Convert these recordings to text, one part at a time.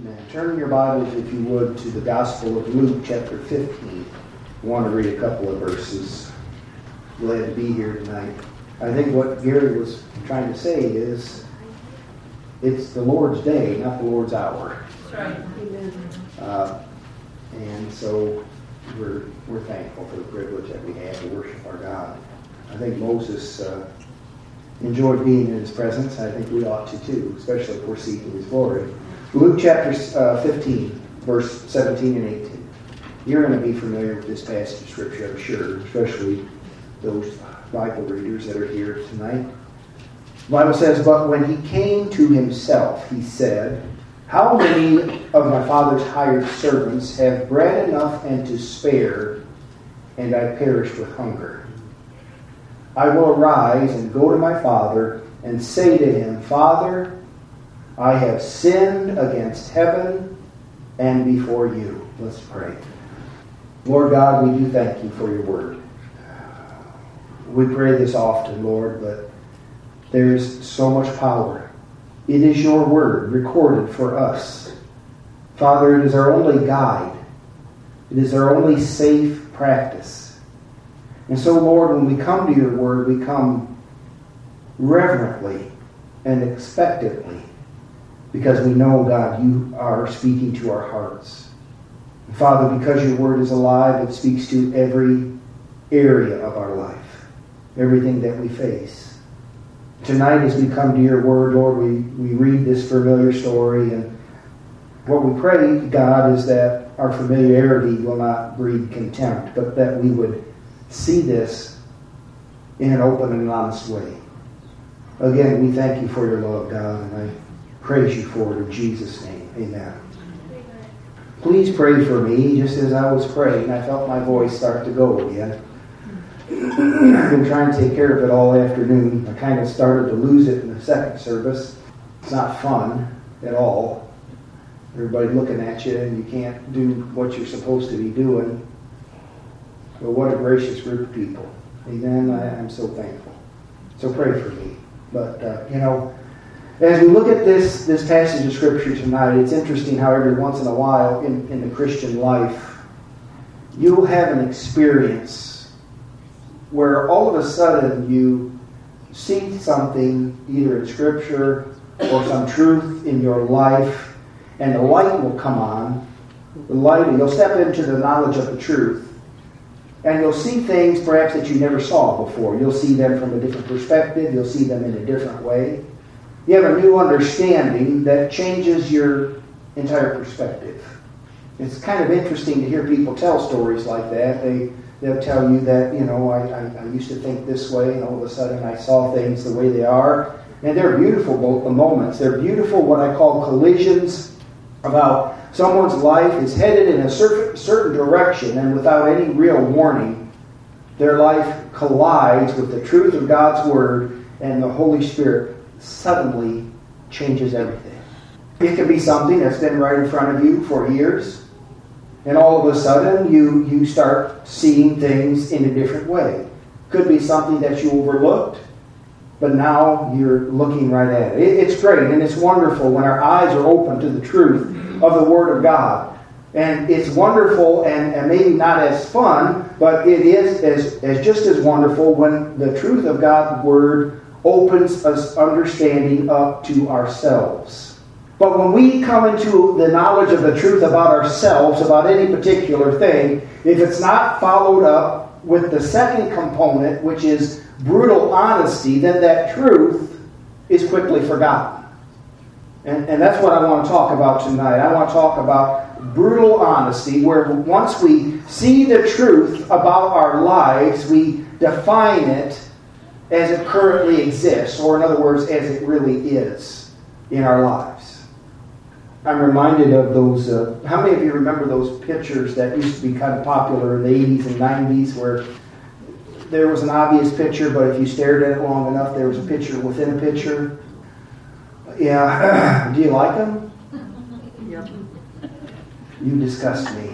Amen. Turn your Bibles, if you would, to the Gospel of Luke, chapter 15. I want to read a couple of verses. Glad to be here tonight. I think what Gary was trying to say is, it's the Lord's day, not the Lord's hour. That's right. Amen. And so we're thankful for the privilege that we have to worship our God. I think Moses enjoyed being in His presence. I think we ought to too, especially if we're seeking His glory. Luke chapter 15, verse 17 and 18. You're going to be familiar with this passage of Scripture, I'm sure, especially those Bible readers that are here tonight. The Bible says, "But when he came to himself, he said, 'How many of my father's hired servants have bread enough and to spare, and I perish with hunger? I will arise and go to my father and say to him, Father, I have sinned against heaven and before you.'" Let's pray. Lord God, we do thank you for your word. We pray this often, Lord, but there's so much power. It is your word recorded for us. Father, it is our only guide. It is our only safe practice. And so, Lord, when we come to your word, we come reverently and expectantly, because we know, God, you are speaking to our hearts. And Father, because your word is alive, it speaks to every area of our life, everything that we face. Tonight, as we come to your word, Lord, we read this familiar story, and what we pray, God, is that our familiarity will not breed contempt, but that we would see this in an open and honest way. Again, we thank you for your love, God, and I praise you for it in Jesus' name. Amen. Please pray for me. Just as I was praying, I felt my voice start to go again. I've been trying to take care of it all afternoon. I kind of started to lose it in the second service. It's not fun at all. Everybody looking at you and you can't do what you're supposed to be doing. But what a gracious group of people. Amen. I'm so thankful. So pray for me. But, as we look at this passage of Scripture tonight, it's interesting how every once in a while in the Christian life, you'll have an experience where all of a sudden you see something either in Scripture or some truth in your life, and the light will come on. You'll step into the knowledge of the truth, and you'll see things perhaps that you never saw before. You'll see them from a different perspective. You'll see them in a different way. You have a new understanding that changes your entire perspective. It's kind of interesting to hear people tell stories like that. They'll tell you that, I used to think this way, and all of a sudden I saw things the way they are. And they're beautiful, both the moments. They're beautiful, what I call collisions, about someone's life is headed in a certain direction, and without any real warning, their life collides with the truth of God's Word, and the Holy Spirit suddenly changes everything. It could be something that's been right in front of you for years, and all of a sudden you start seeing things in a different way. Could be something that you overlooked, but now you're looking right at it. It's great and it's wonderful when our eyes are open to the truth of the Word of God. And it's wonderful and maybe not as fun, but it is as just as wonderful when the truth of God's Word opens us understanding up to ourselves. But when we come into the knowledge of the truth about ourselves, about any particular thing, if it's not followed up with the second component, which is brutal honesty, then that truth is quickly forgotten. And that's what I want to talk about tonight. I want to talk about brutal honesty, where once we see the truth about our lives, we define it as it currently exists, or in other words, as it really is in our lives. I'm reminded of those, how many of you remember those pictures that used to be kind of popular in the 80s and 90s, where there was an obvious picture, but if you stared at it long enough, there was a picture within a picture? Yeah. Do you like them? Yep. You disgust me.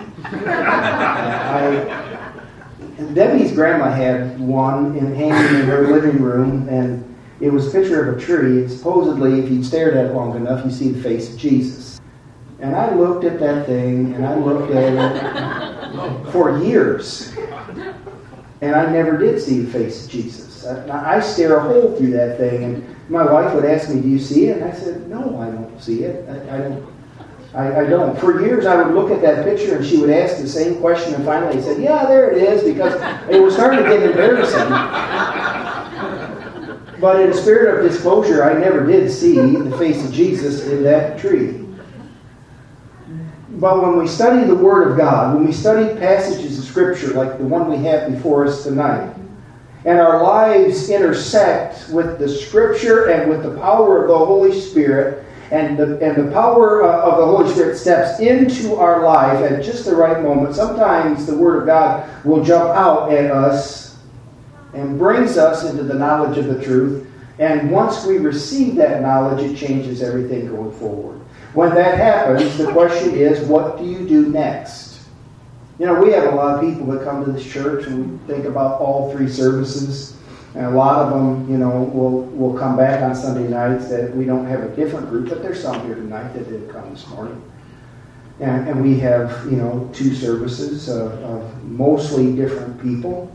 Debbie's grandma had one hanging in her living room, and it was a picture of a tree. And supposedly, if you stared at it long enough, you see the face of Jesus. And I looked at that thing, and I looked at it for years. And I never did see the face of Jesus. I stare a hole through that thing, and my wife would ask me, "Do you see it?" And I said, "No, I don't see it. I don't." For years, I would look at that picture, and she would ask the same question, and finally I said, "Yeah, there it is," because it was starting to get embarrassing. But in a spirit of disclosure, I never did see the face of Jesus in that tree. But when we study the Word of God, when we study passages of Scripture like the one we have before us tonight, and our lives intersect with the Scripture and with the power of the Holy Spirit, and the power of the Holy Spirit steps into our life at just the right moment, sometimes the Word of God will jump out at us and brings us into the knowledge of the truth. And once we receive that knowledge, it changes everything going forward. When that happens, the question is, what do you do next? You know, we have a lot of people that come to this church, and we think about all three services. And a lot of them, you know, will come back on Sunday nights. That we don't have a different group, but there's some here tonight that didn't come this morning. And we have, you know, two services of mostly different people.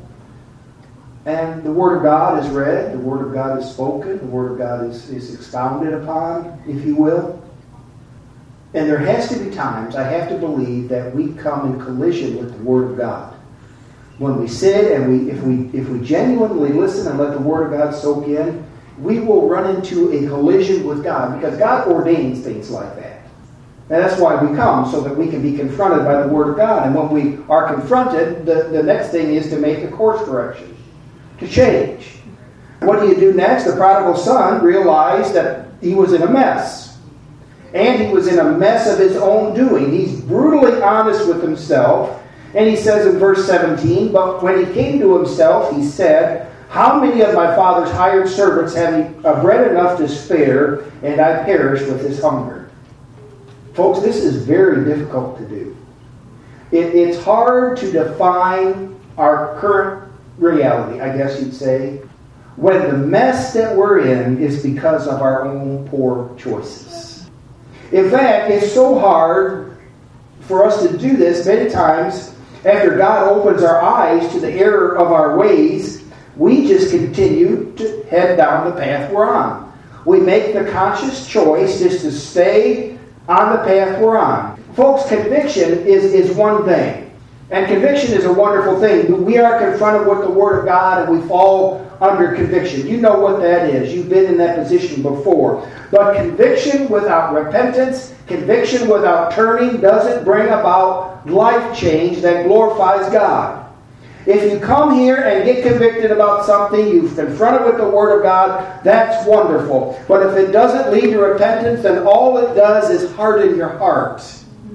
And the Word of God is read, the Word of God is spoken, the Word of God is expounded upon, if you will. And there has to be times, I have to believe, that we come in collision with the Word of God. When we sit and if we genuinely listen and let the Word of God soak in, we will run into a collision with God, because God ordains things like that. And that's why we come, so that we can be confronted by the Word of God. And when we are confronted, the next thing is to make a course correction, to change. What do you do next? The prodigal son realized that he was in a mess. And he was in a mess of his own doing. He's brutally honest with himself. And he says in verse 17, "But when he came to himself, he said, 'How many of my father's hired servants have bread enough to spare, and I perish with this hunger?'" Folks, this is very difficult to do. It's hard to define our current reality, I guess you'd say, when the mess that we're in is because of our own poor choices. In fact, it's so hard for us to do this many times. After God opens our eyes to the error of our ways, we just continue to head down the path we're on. We make the conscious choice just to stay on the path we're on. Folks, conviction is one thing. And conviction is a wonderful thing. We are confronted with the Word of God, and we fall under conviction. You know what that is. You've been in that position before. But conviction without repentance, conviction without turning, doesn't bring about life change that glorifies God. If you come here and get convicted about something, you've confronted with the Word of God, that's wonderful. But if it doesn't lead to repentance, then all it does is harden your heart.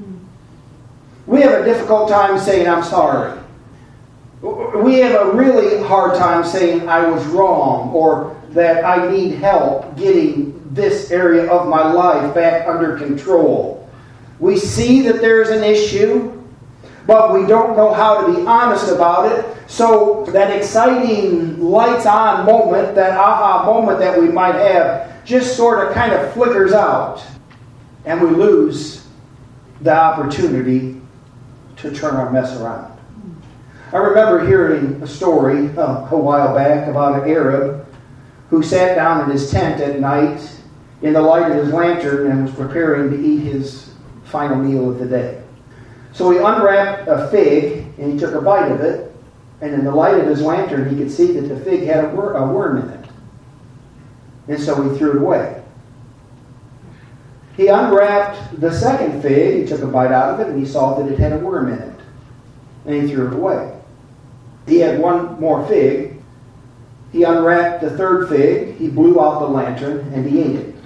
We have a difficult time saying, "I'm sorry." We have a really hard time saying, "I was wrong," or that I need help getting this area of my life back under control. We see that there's an issue, but we don't know how to be honest about it. So that exciting lights on moment, that aha moment that we might have, just sort of kind of flickers out. And we lose the opportunity to turn our mess around. I remember hearing a story a while back about an Arab who sat down in his tent at night in the light of his lantern and was preparing to eat his final meal of the day. So he unwrapped a fig and he took a bite of it, and in the light of his lantern he could see that the fig had a worm in it. And so he threw it away. He unwrapped the second fig, he took a bite out of it, and he saw that it had a worm in it. And he threw it away. He had one more fig. He unwrapped the third fig, he blew out the lantern, and he ate it.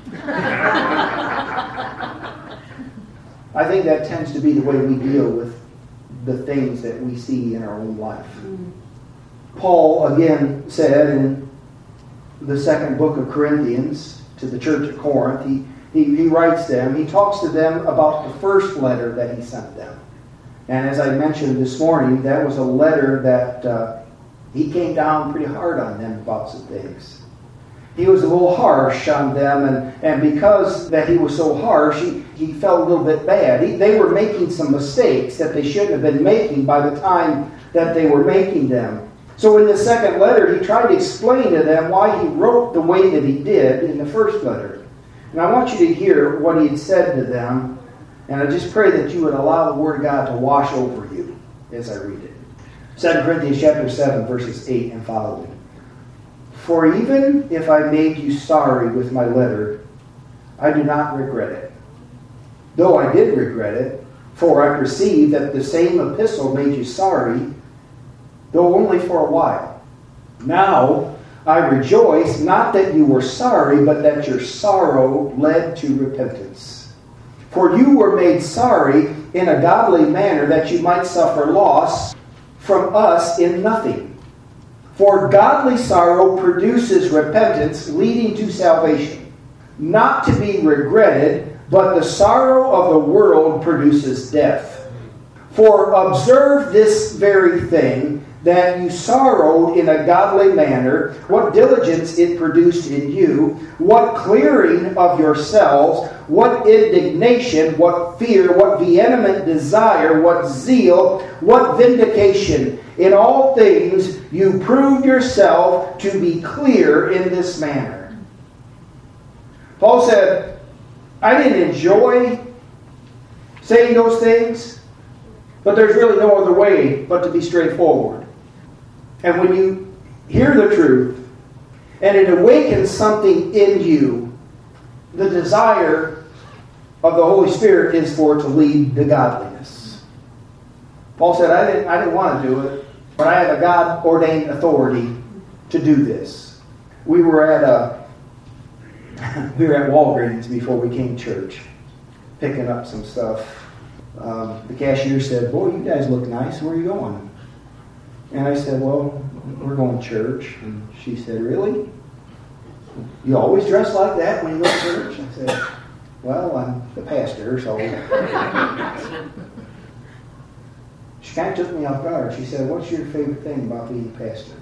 I think that tends to be the way we deal with the things that we see in our own life. Paul again said in the second book of Corinthians to the church at Corinth, he writes them, he talks to them about the first letter that he sent them. And as I mentioned this morning, that was a letter that he came down pretty hard on them about some things. He was a little harsh on them, and because that he was so harsh, he felt a little bit bad. They were making some mistakes that they shouldn't have been making by the time that they were making them. So in the second letter, he tried to explain to them why he wrote the way that he did in the first letter. And I want you to hear what he had said to them. And I just pray that you would allow the Word of God to wash over you as I read it. 2 Corinthians chapter 7, verses 8 and following. For even if I made you sorry with my letter, I do not regret it. Though I did regret it, for I perceive that the same epistle made you sorry, though only for a while. Now I rejoice, not that you were sorry, but that your sorrow led to repentance. For you were made sorry in a godly manner, that you might suffer loss from us in nothing. For godly sorrow produces repentance, leading to salvation, not to be regretted, but the sorrow of the world produces death. For observe this very thing, that you sorrowed in a godly manner, what diligence it produced in you, what clearing of yourselves, what indignation, what fear, what vehement desire, what zeal, what vindication. In all things you proved yourself to be clear in this manner. Paul said, I didn't enjoy saying those things, but there's really no other way but to be straightforward. And when you hear the truth, and it awakens something in you, the desire of the Holy Spirit is for it to lead to godliness. Paul said, I didn't want to do it, but I have a God-ordained authority to do this. We were at Walgreens before we came to church, picking up some stuff. The cashier said, boy, you guys look nice. Where are you going? And I said, well, we're going to church. And she said, really? You always dress like that when you go to church? I said, well, I'm the pastor, so... She kind of took me off guard. She said, what's your favorite thing about being a pastor?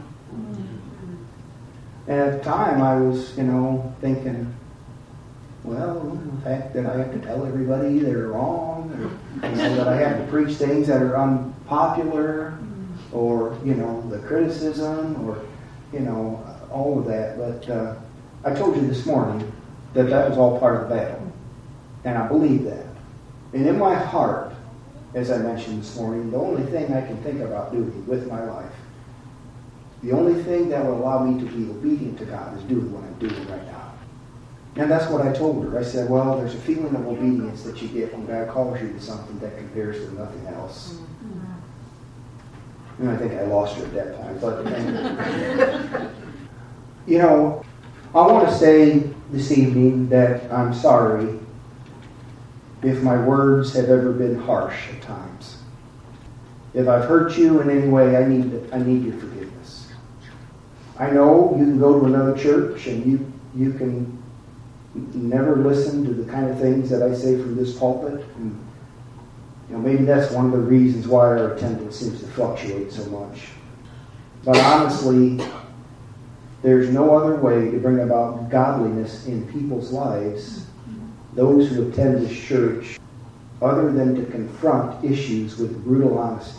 And at the time, I was, thinking, well, the fact that I have to tell everybody they're wrong, or that I have to preach things that are unpopular, or, the criticism, or, all of that. But I told you this morning that was all part of the battle. And I believe that. And in my heart, as I mentioned this morning, the only thing I can think about doing with my life, the only thing that will allow me to be obedient to God is doing what I'm doing right now. And that's what I told her. I said, well, there's a feeling of obedience that you get when God calls you to something that compares to nothing else. And I think I lost her at that point. But, I want to say this evening that I'm sorry if my words have ever been harsh at times. If I've hurt you in any way, I need your forgiveness. I know you can go to another church and you can never listen to the kind of things that I say from this pulpit. And, maybe that's one of the reasons why our attendance seems to fluctuate so much. But honestly, there's no other way to bring about godliness in people's lives, those who attend this church, other than to confront issues with brutal honesty.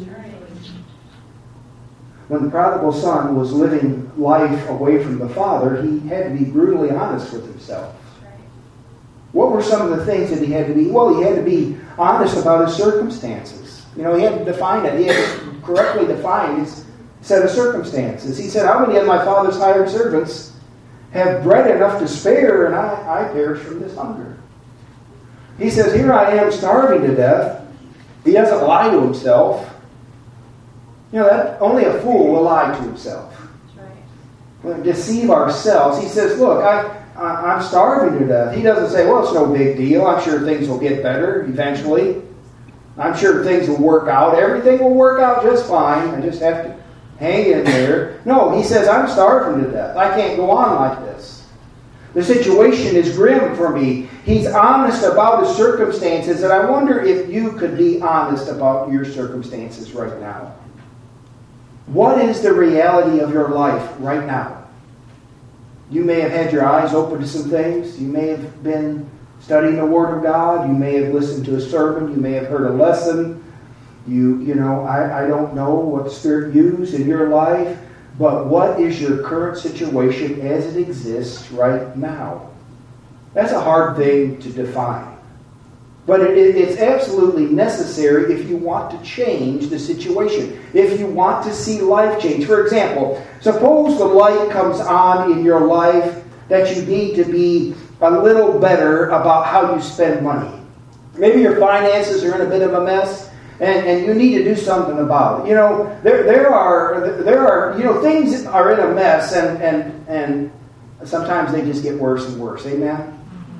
When the prodigal son was living life away from the father, he had to be brutally honest with himself. What were some of the things that he had to be? Well, he had to be honest about his circumstances. He had to define it. He had to correctly define his set of circumstances. He said, how many of my father's hired servants have bread enough to spare, and I perish from this hunger? He says, here I am starving to death. He doesn't lie to himself. That only a fool will lie to himself. That's right. We'll deceive ourselves. He says, look, I'm starving to death. He doesn't say, well, it's no big deal. I'm sure things will get better eventually. I'm sure things will work out. Everything will work out just fine. I just have to hang in there. No, he says, I'm starving to death. I can't go on like this. The situation is grim for me. He's honest about his circumstances, and I wonder if you could be honest about your circumstances right now. What is the reality of your life right now? You may have had your eyes open to some things. You may have been studying the Word of God. You may have listened to a sermon. You may have heard a lesson. I don't know what the Spirit used in your life, but what is your current situation as it exists right now? That's a hard thing to define. But it's absolutely necessary if you want to change the situation. If you want to see life change. For example, suppose the light comes on in your life that you need to be a little better about how you spend money. Maybe your finances are in a bit of a mess, and you need to do something about it. There are things that are in a mess, and sometimes they just get worse and worse. Amen?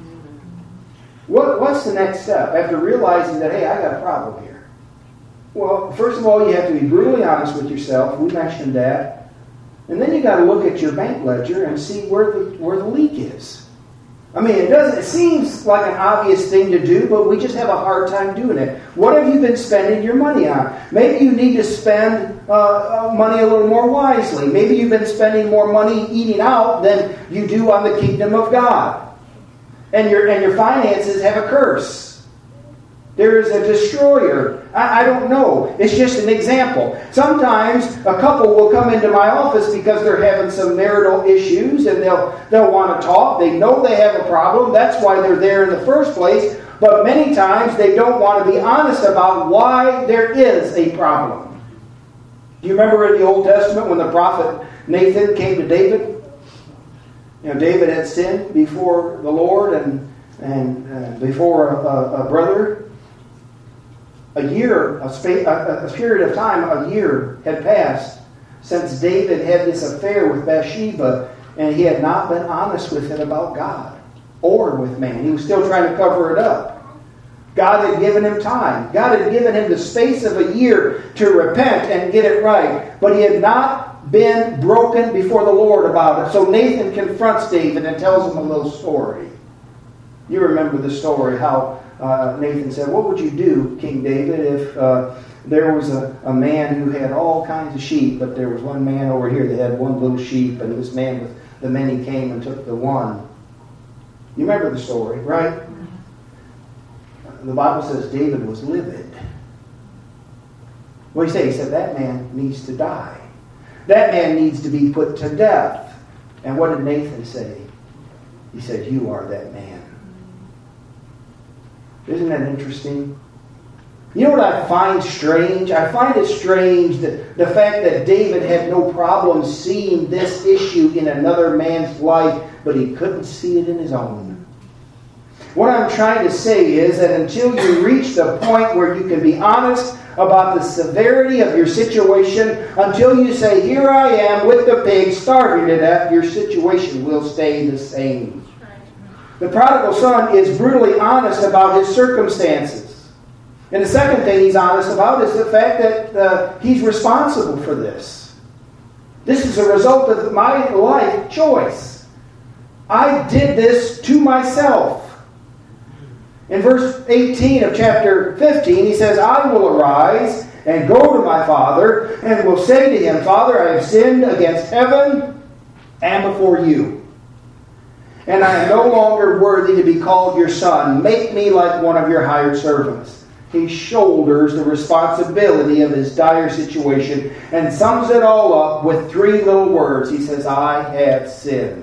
What's the next step after realizing that, hey, I got a problem here? Well, first of all, you have to be brutally honest with yourself. We mentioned that. And then you got to look at your bank ledger and see where the leak is. I mean, it seems like an obvious thing to do, but we just have a hard time doing it. What have you been spending your money on? Maybe you need to spend money a little more wisely. Maybe you've been spending more money eating out than you do on the kingdom of God. And your finances have a curse. There is a destroyer. I don't know. It's just an example. Sometimes a couple will come into my office because they're having some marital issues and they'll want to talk. They know they have a problem. That's why they're there in the first place. But many times they don't want to be honest about why there is a problem. Do you remember in the Old Testament when the prophet Nathan came to David? David had sinned before the Lord and before a brother. A period of time, a year had passed since David had this affair with Bathsheba, and he had not been honest with it about God or with man. He was still trying to cover it up. God had given him time. God had given him the space of a year to repent and get it right, but he had not been broken before the Lord about it. So Nathan confronts David and tells him a little story. You remember the story, how Nathan said, what would you do, King David, if there was a man who had all kinds of sheep, but there was one man over here that had one little sheep, and this man with the many came and took the one. You remember the story, right? The Bible says David was livid. What did he say? He said, that man needs to die. That man needs to be put to death. And what did Nathan say? He said, you are that man. Isn't that interesting? You know what I find strange? I find it strange that the fact that David had no problem seeing this issue in another man's life, but he couldn't see it in his own. What I'm trying to say is that until you reach the point where you can be honest about the severity of your situation, until you say, here I am with the pig starving to death, your situation will stay the same. The prodigal son is brutally honest about his circumstances. And the second thing he's honest about is the fact that he's responsible for this. This is a result of my life choice. I did this to myself. In verse 18 of chapter 15, he says, I will arise and go to my father and will say to him, Father, I have sinned against heaven and before you. And I am no longer worthy to be called your son. Make me like one of your hired servants. He shoulders the responsibility of his dire situation and sums it all up with three little words. He says, I have sinned.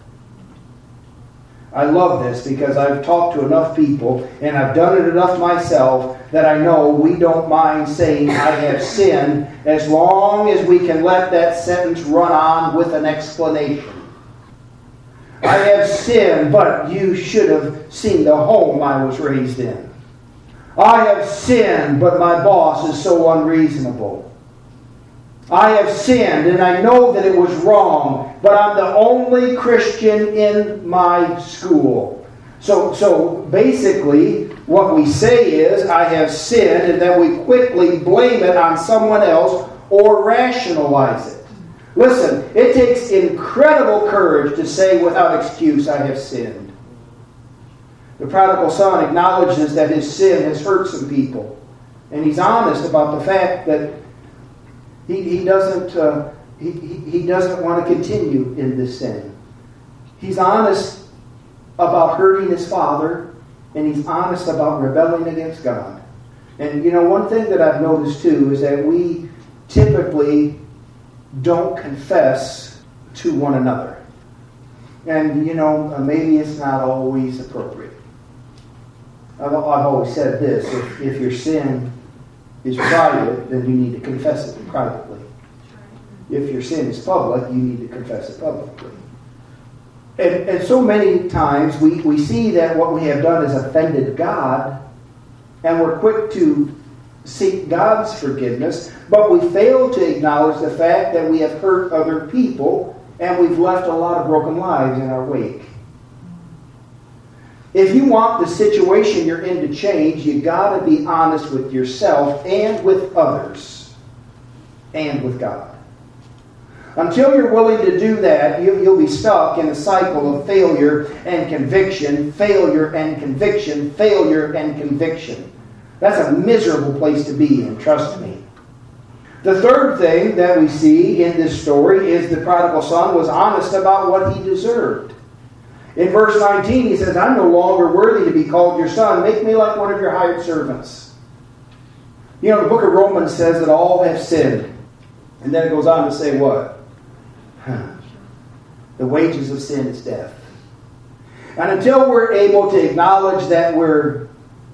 I love this because I've talked to enough people and I've done it enough myself that I know we don't mind saying I have sinned as long as we can let that sentence run on with an explanation. I have sinned, but you should have seen the home I was raised in. I have sinned, but my boss is so unreasonable. I have sinned, and I know that it was wrong, but I'm the only Christian in my school. So basically, what we say is, I have sinned, and then we quickly blame it on someone else or rationalize it. Listen, it takes incredible courage to say without excuse, I have sinned. The prodigal son acknowledges that his sin has hurt some people. And he's honest about the fact that he doesn't want to continue in this sin. He's honest about hurting his father and he's honest about rebelling against God. And one thing that I've noticed too is that we typically don't confess to one another. And maybe it's not always appropriate. I've always said this: if your sin is private, then you need to confess it privately. If your sin is public, you need to confess it publicly. And so many times we see that what we have done is offended God, and we're quick to seek God's forgiveness, but we fail to acknowledge the fact that we have hurt other people, and we've left a lot of broken lives in our wake. If you want the situation you're in to change, you got to be honest with yourself and with others and with God. Until you're willing to do that, you'll be stuck in a cycle of failure and conviction, failure and conviction, failure and conviction. That's a miserable place to be in, trust me. The third thing that we see in this story is the prodigal son was honest about what he deserved. In verse 19, he says, I'm no longer worthy to be called your son. Make me like one of your hired servants. The book of Romans says that all have sinned. And then it goes on to say what? The wages of sin is death. And until we're able to acknowledge that we're,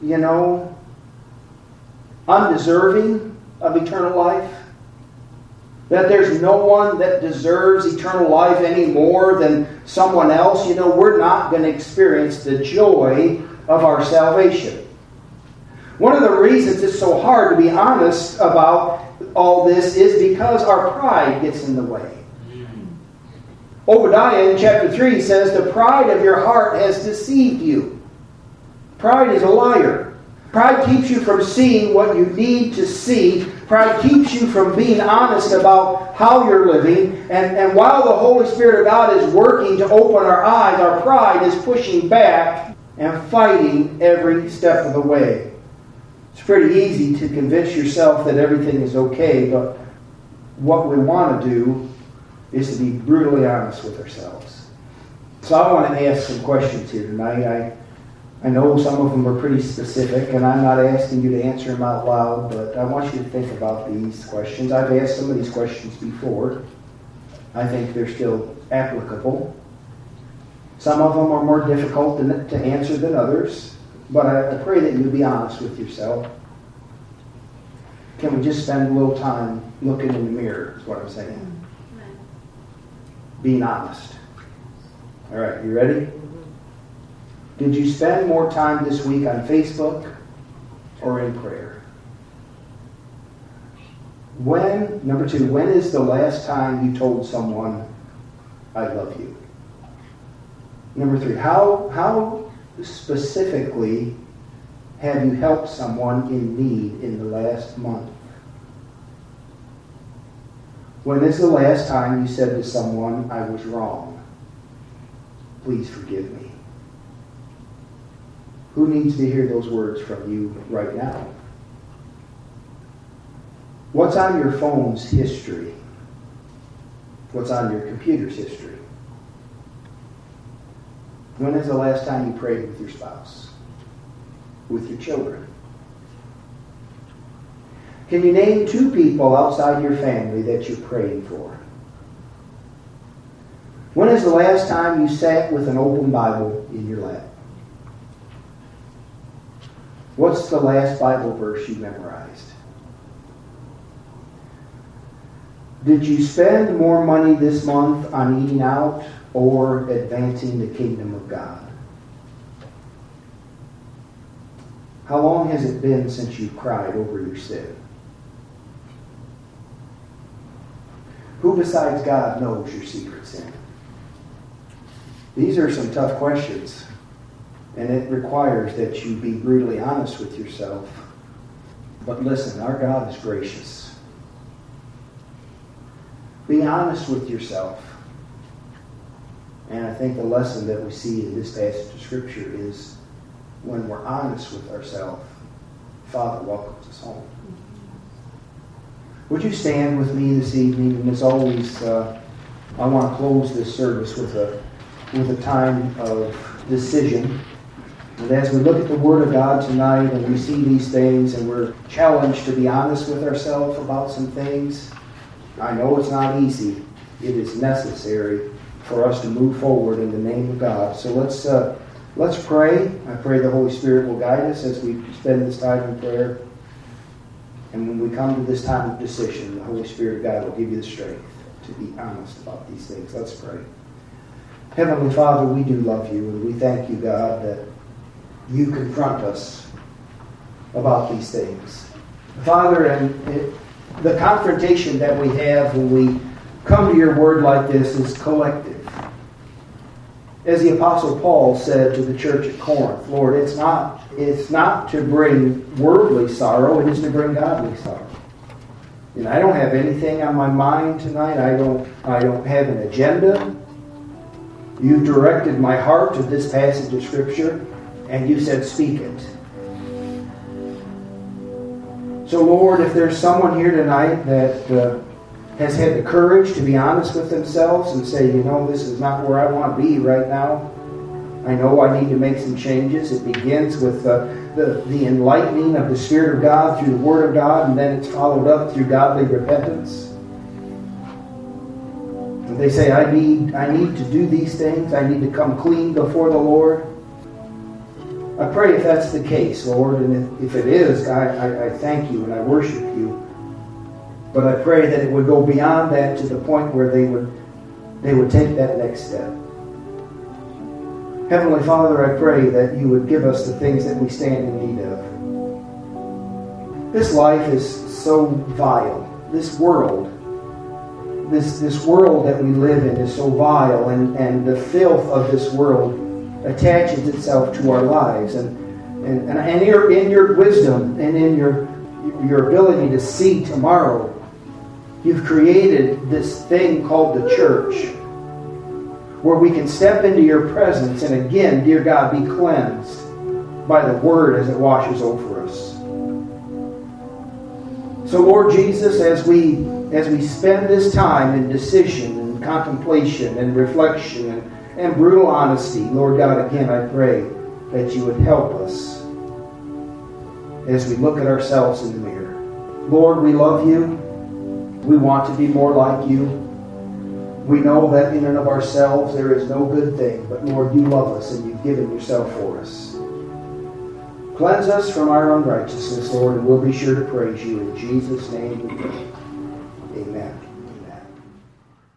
undeserving of eternal life, that there's no one that deserves eternal life any more than someone else, we're not going to experience the joy of our salvation. One of the reasons it's so hard to be honest about all this is because our pride gets in the way. Obadiah in chapter 3 says, the pride of your heart has deceived you. Pride is a liar. Pride keeps you from seeing what you need to see. Pride keeps you from being honest about how you're living. And while the Holy Spirit of God is working to open our eyes, our pride is pushing back and fighting every step of the way. It's pretty easy to convince yourself that everything is okay, but what we want to do is to be brutally honest with ourselves. So I want to ask some questions here tonight. I know some of them are pretty specific, and I'm not asking you to answer them out loud, but I want you to think about these questions. I've asked some of these questions before. I think they're still applicable. Some of them are more difficult to answer than others, but I pray that you'll be honest with yourself. Can we just spend a little time looking in the mirror, is what I'm saying. Being honest. All right, you ready? Did you spend more time this week on Facebook or in prayer? Number 2, when is the last time you told someone, I love you? Number 3, how specifically have you helped someone in need in the last month? When is the last time you said to someone, I was wrong? Please forgive me. Who needs to hear those words from you right now? What's on your phone's history? What's on your computer's history? When is the last time you prayed with your spouse? With your children? Can you name 2 people outside your family that you're praying for? When is the last time you sat with an open Bible in your lap? What's the last Bible verse you memorized? Did you spend more money this month on eating out or advancing the kingdom of God? How long has it been since you cried over your sin? Who besides God knows your secret sin? These are some tough questions, and it requires that you be brutally honest with yourself. But listen, our God is gracious. Be honest with yourself. And I think the lesson that we see in this passage of Scripture is when we're honest with ourselves, Father welcomes us home. Would you stand with me this evening? And as always, I want to close this service with a time of decision. And as we look at the Word of God tonight and we see these things and we're challenged to be honest with ourselves about some things, I know it's not easy. It is necessary for us to move forward in the name of God. So let's pray. I pray the Holy Spirit will guide us as we spend this time in prayer. And when we come to this time of decision, the Holy Spirit of God will give you the strength to be honest about these things. Let's pray. Heavenly Father, we do love you, and we thank you, God, that you confront us about these things. Father, and the confrontation that we have when we come to your word like this is collective. As the Apostle Paul said to the church at Corinth, Lord, it's not to bring worldly sorrow, it is to bring godly sorrow. And I don't have anything on my mind tonight. I don't have an agenda. You directed my heart to this passage of Scripture, and you said, speak it. So, Lord, if there's someone here tonight that has had the courage to be honest with themselves and say, this is not where I want to be right now. I know I need to make some changes. It begins with the enlightening of the Spirit of God through the Word of God, and then it's followed up through godly repentance. And they say, I need to do these things. I need to come clean before the Lord. I pray if that's the case, Lord, and if it is, I thank you and I worship you. But I pray that it would go beyond that to the point where they would take that next step. Heavenly Father, I pray that you would give us the things that we stand in need of. This life is so vile. This world that we live in is so vile, and the filth of this world attaches itself to our lives. And in your wisdom and in your ability to see tomorrow, you've created this thing called the church, where we can step into your presence and again, dear God, be cleansed by the Word as it washes over us. So, Lord Jesus, as we spend this time in decision and contemplation and reflection and brutal honesty, Lord God, again, I pray that you would help us as we look at ourselves in the mirror. Lord, we love you. We want to be more like you. We know that in and of ourselves there is no good thing, but Lord, you love us and you've given yourself for us. Cleanse us from our unrighteousness, Lord, and we'll be sure to praise you. In Jesus' name we pray. Amen.